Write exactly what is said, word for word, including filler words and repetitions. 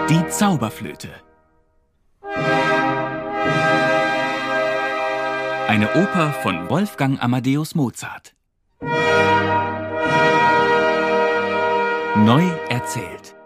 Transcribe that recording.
Die Zauberflöte. Eine Oper von Wolfgang Amadeus Mozart. Neu erzählt.